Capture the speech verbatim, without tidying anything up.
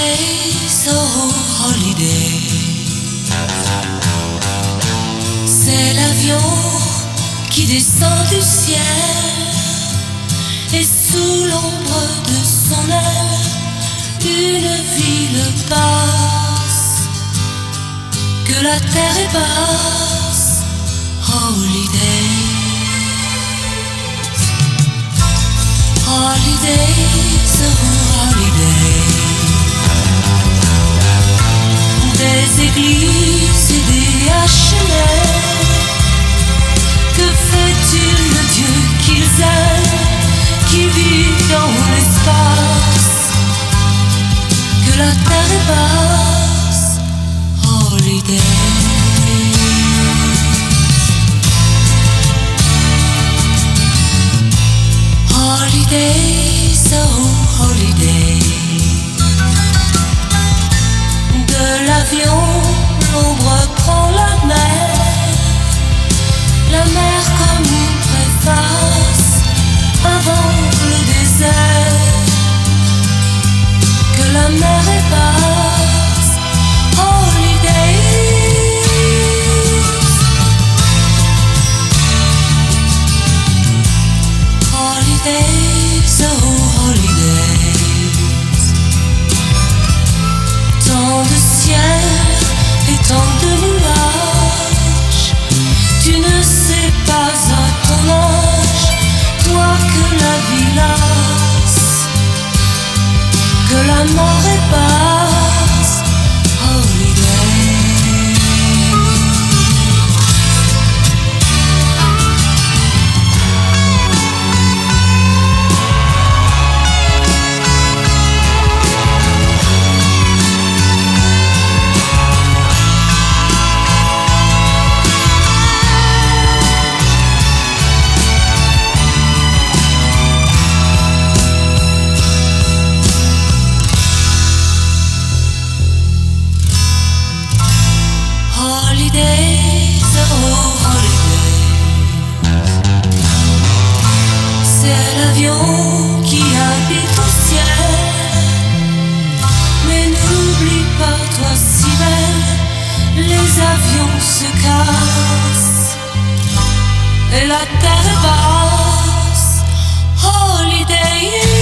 Holidays, oh holiday. C'est l'avion qui descend du ciel et sous l'ombre de son aile, une ville passe, que la terre est basse. Holidays, holidays, oh holidays. Des églises et des H and M. Que fait-il le Dieu qu'ils aiment, qui vit dans l'espace, que la terre est basse? Holidays, holidays, oh holidays. De l'avion, l'ombre prend la mer, la mer comme une préface, invente le désert, que la mer est basse. Holidays, holidays, oh holidays. Tant de ciel et tant de nuages, tu ne sais pas à ton âge, toi que la vie lasse, que la mort est basse. Holidays, oh holidays. C'est l'avion qui habite au ciel, mais n'oublie pas, toi si belle, les avions se cassent et la terre est basse. Holidays.